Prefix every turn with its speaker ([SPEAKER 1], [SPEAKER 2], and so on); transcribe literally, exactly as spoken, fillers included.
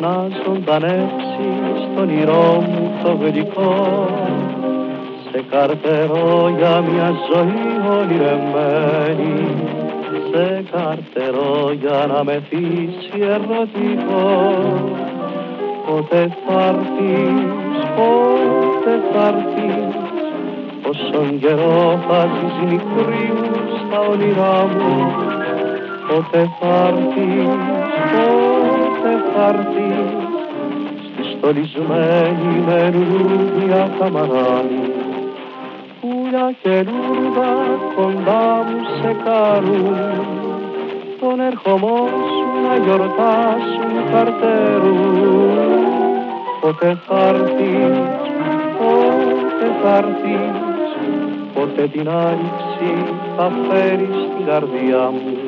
[SPEAKER 1] να ζωντανεύσει στον όνειρό μου το γλυκό, σε καρτερώ για μια ζωή ονειρεμένη, σε καρτερώ για να με θύσει ερωτικό. Πότε θα'ρθεις, πότε θα'ρθεις, πόσον καιρό θα ζεις μικρή μου στα όνειρά μου. Πότε θα'ρθεις, πότε θα'ρθεις, στη στολισμένη με λουλούδια καμαρά μου. Πουλιά και λούδα κοντά μου σε καλούν, τον ερχομό σου να γιορτάσουν καρτέρουν. Πότε θα'ρθεις, πότε θα'ρθεις, πότε την άνοιξη θα φέρεις στην καρδιά μου.